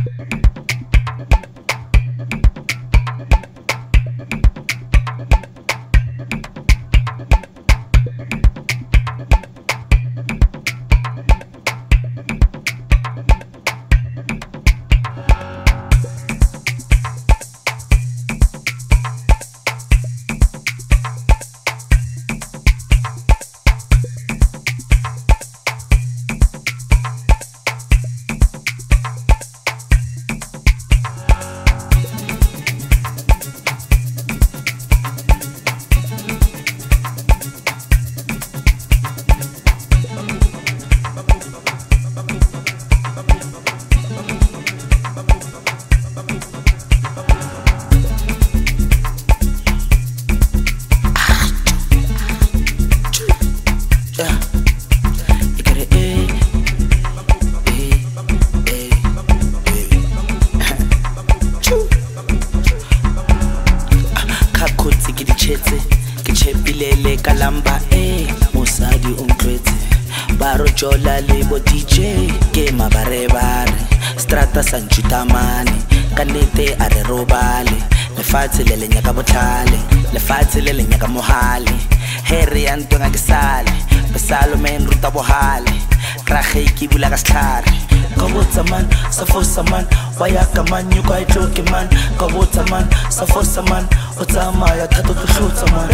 Lele kalamba mosadi umkretse baro jola lebo DJ ke mabare strata sa nchutamane kanete a re robale lefatshe le lenyaka botlhale lefatshe le lenyaka mohale here ya ntwa ke sale besalo men ruta bohale krage ke bula ka shlare ka botsa man sa fosa man wa ya ka man you kwa itloke man ka botsa man sa fosa man o tsamaya thato ke hlotsa man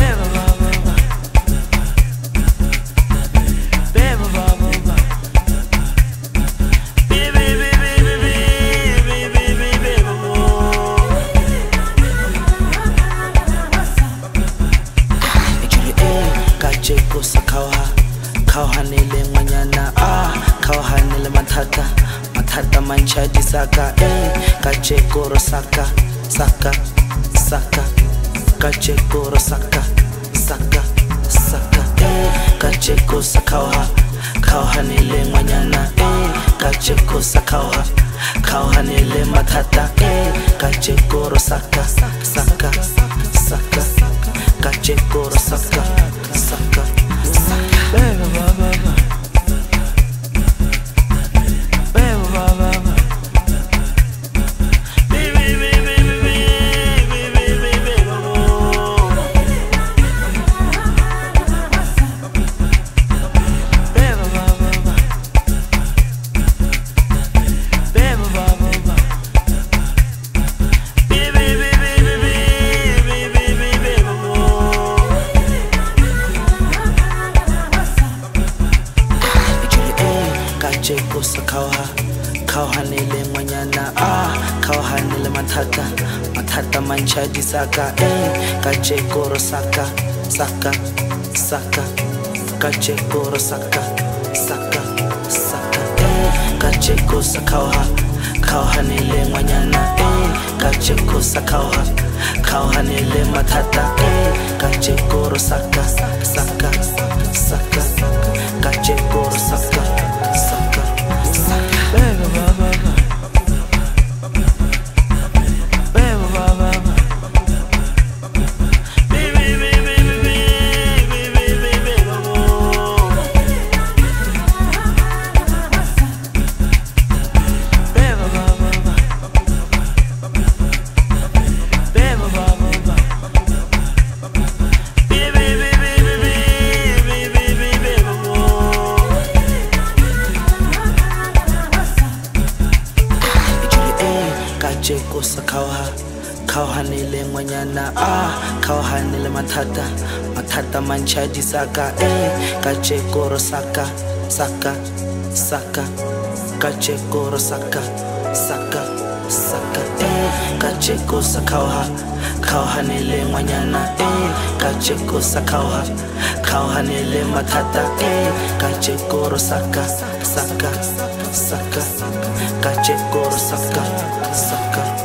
Kajeko sakawa kauhanele ngwanyana kauhanele mathata manchadi saka kajeko rosaka saka kajeko rosaka saka kajeko sakawa kauhanele ngwanyana kajeko sakawa kauhanele mathata kajeko rosaka saka kajeko rosaka saka Kajeko sakawa kauhanele ngwanyana kauhanele mathata manchadi saka kajeko rosaka saka kajeko rosaka saka kajeko sakawa kauhanele ngwanyana kajeko sakawa kauhanele mathata kajeko rosaka saka kajeko rosaka Kajeko sakawa kauhanele ngwanyana kauhanele mathata manchadi saka kajeko rosaka saka kajeko rosaka saka kajeko sakawa kauhanele ngwanyana kajeko sakawa kauhanele mathata kajeko rosaka saka kajeko rosaka saka